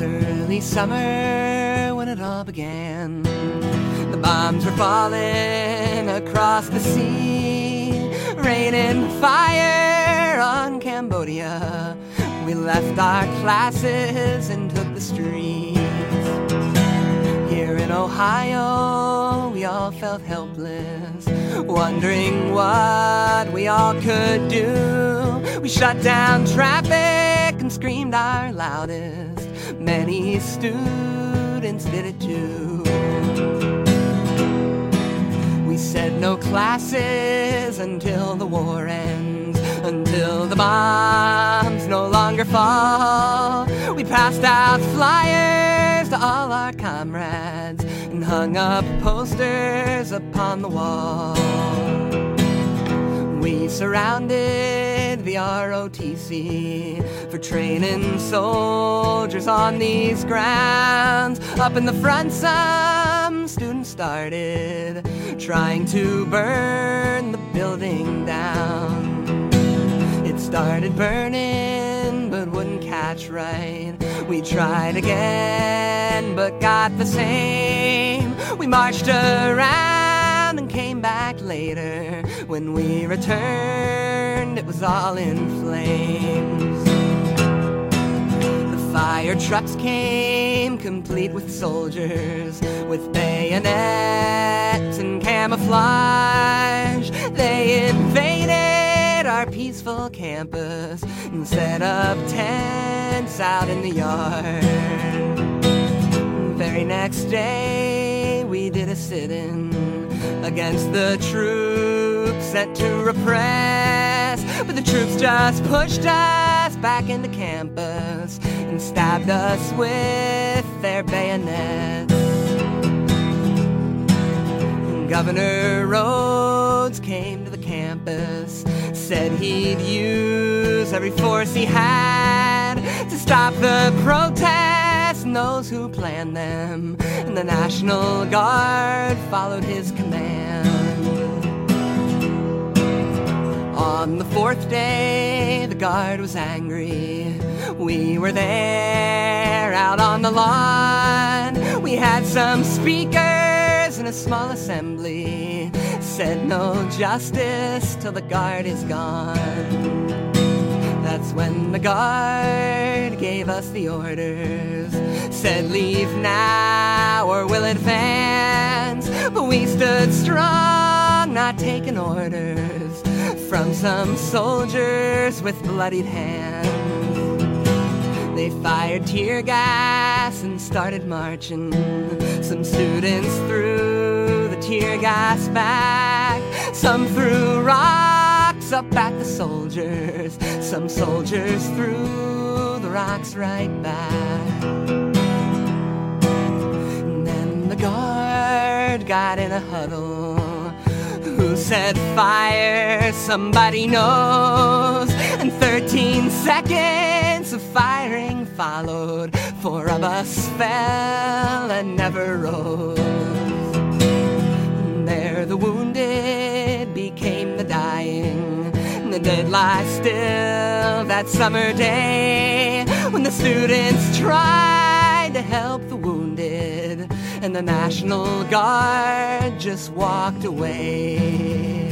early summer when it all began. The bombs were falling across the sea, raining fire on Cambodia. We left our classes and took the streets. Here in Ohio, we all felt helpless, wondering what we all could do. We shut down traffic and screamed our loudest. Many students did it too. We said no classes until the war ends, until the bombs no longer fall. We passed out flyers to all our comrades and hung up posters upon the wall. We surrounded the ROTC for training soldiers on these grounds. Up in the front, some students started trying to burn the building down. It started burning but wouldn't catch right. We tried again but got the same. We marched around and came back later. When we returned, it was all in flames. The fire trucks came complete with soldiers, with bayonets and camouflage. They invaded our peaceful campus and set up tents out in the yard. Very next day, we did a sit-in against the troops sent to repress. But the troops just pushed us back into campus and stabbed us with their bayonets. Governor Rhodes came to the campus, said he'd use every force he had to stop the protests and those who planned them, and the National Guard followed his command. On the fourth day, the Guard was angry. We were there out on the lawn. We had some speakers in a small assembly, said no justice till the Guard is gone. That's when the Guard gave us the orders, said leave now or we'll advance. But we stood strong, not taking orders from some soldiers with bloodied hands. They fired tear gas and started marching. Some students threw the tear gas back. Some threw rocks up at the soldiers. Some soldiers threw the rocks right back. And then the Guard got in a huddle. Who said fire? Somebody knows. And 13 seconds of firing followed. 4 of us fell and never rose. And there the wounded became the dying. And the dead lie still that summer day, when the students tried to help the wounded and the National Guard just walked away.